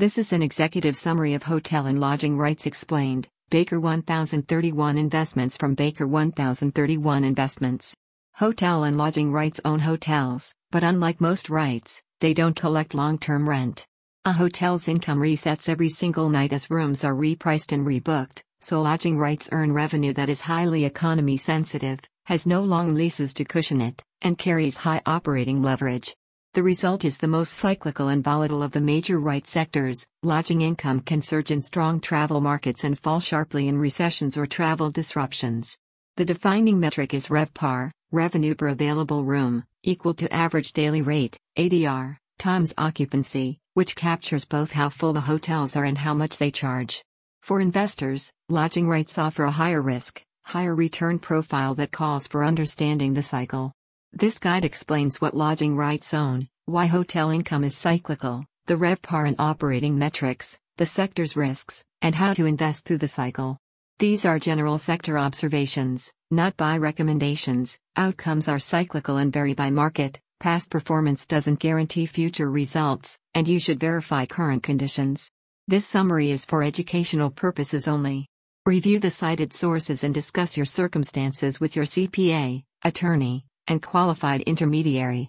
This is an executive summary of Hotel and Lodging Rights Explained, Baker 1031 Investments from Baker 1031 Investments. Hotel and Lodging Rights own hotels, but unlike most rights, they don't collect long-term rent. A hotel's income resets every single night as rooms are repriced and rebooked, so lodging rights earn revenue that is highly economy sensitive, has no long leases to cushion it, and carries high operating leverage. The result is the most cyclical and volatile of the major right sectors. Lodging income can surge in strong travel markets and fall sharply in recessions or travel disruptions. The defining metric is RevPAR, revenue per available room, equal to average daily rate, ADR, times occupancy, which captures both how full the hotels are and how much they charge. For investors, lodging rights offer a higher risk, higher return profile that calls for understanding the cycle. This guide explains what lodging rights own, why hotel income is cyclical, the RevPAR and operating metrics, the sector's risks, and how to invest through the cycle. These are general sector observations, not buy recommendations. Outcomes are cyclical and vary by market. Past performance doesn't guarantee future results, and you should verify current conditions. This summary is for educational purposes only. Review the cited sources and discuss your circumstances with your CPA, attorney, and qualified intermediary.